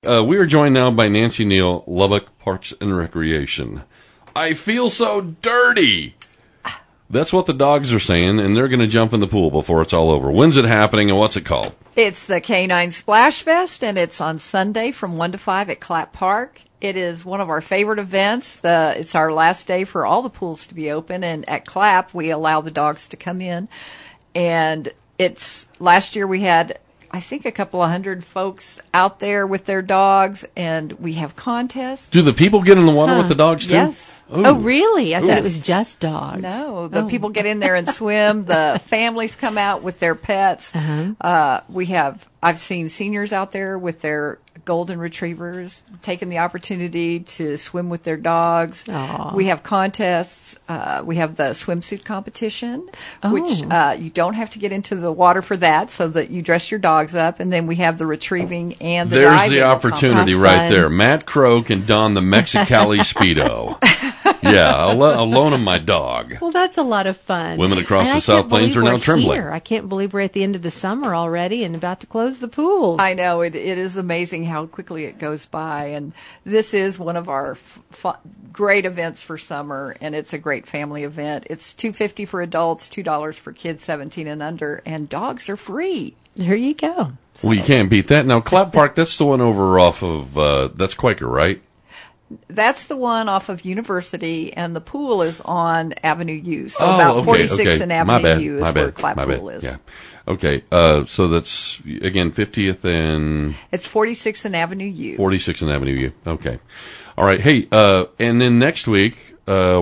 we are joined now by Nancy Neal, Lubbock Parks and Recreation. I feel so dirty. That's what the dogs are saying, and they're going to jump in the pool before it's all over. When's it happening, and what's it called? It's the Canine Splash Fest, and it's on Sunday from 1 to 5 at Clapp Park. It is one of our favorite events. It's our last day for all the pools to be open, and at Clapp, we allow the dogs to come in. And last year we had, I think, a couple of hundred folks out there with their dogs, and we have contests. Do the people get in the water with the dogs, too? Yes. Ooh. Oh, really? I thought it was just dogs. No, the people get in there and swim. The families come out with their pets. I've seen seniors out there with their golden retrievers taking the opportunity to swim with their dogs. Aww. We have contests. We have the swimsuit competition, which you don't have to get into the water for that, so that you dress your dogs up. And then we have the retrieving and the There's diving. the opportunity right there. Matt Crow can don the Mexicali Speedo. Yeah, I'll loan him my dog. Well, that's a lot of fun. Women across the South Plains are now trembling. I can't believe we're at the end of the summer already and about to close the pools. I know. It is amazing how quickly it goes by. And this is one of our great events for summer, and it's a great family event. It's $2.50 for adults, $2 for kids 17 and under, and dogs are free. There you go. Well, you can't beat that. Now, Clapp Park, that's the one over off of, that's Quaker, right? That's the one off of University, and the pool is on Avenue U. So about 46th and Avenue U is where Clapp Pool is. Yeah. Okay. So that's, again, 50th and... It's 46th and Avenue U. 46th and Avenue U. Okay. All right. Hey, and then next week,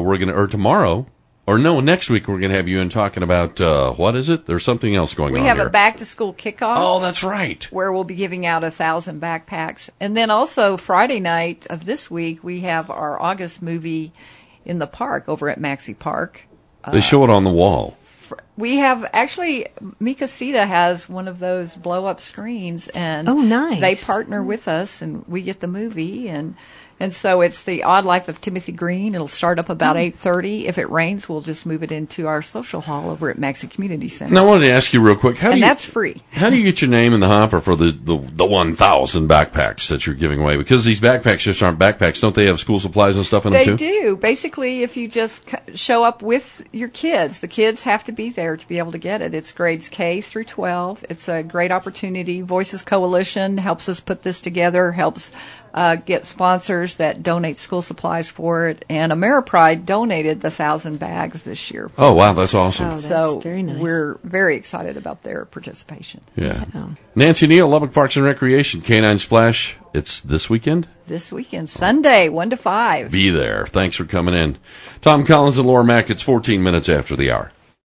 next week we're going to have you in talking about, what is it? There's something else going on We have here. a back-to-school kickoff. Oh, that's right. Where we'll be giving out 1,000 backpacks. And then also Friday night of this week, we have our August movie in the park over at Maxey Park. They show it on the wall. We have, actually, Mika Sita has one of those blow-up screens. And oh, nice. They partner with us, and we get the movie. And so it's The Odd Life of Timothy Green. It'll start up about 8:30. If it rains, we'll just move it into our social hall over at Maxey Community Center. Now, I wanted to ask you real quick. That's free. How do you get your name in the hopper for the 1,000 backpacks that you're giving away? Because these backpacks just aren't backpacks. Don't they have school supplies and stuff in them, too? They do. Basically, if you just show up with your kids, the kids have to be there to be able to get it. It's grades K through 12. It's a great opportunity. Voices Coalition helps us put this together, helps get sponsors that donate school supplies for it. And Ameripride donated the 1,000 bags this year. Oh, wow. That's awesome. Oh, that's so very nice. We're very excited about their participation. Yeah. Nancy Neal, Lubbock Parks and Recreation, Canine Splash. It's this weekend? This weekend, Sunday, 1 to 5. Be there. Thanks for coming in. Tom Collins and Laura Mack, it's 14 minutes after the hour.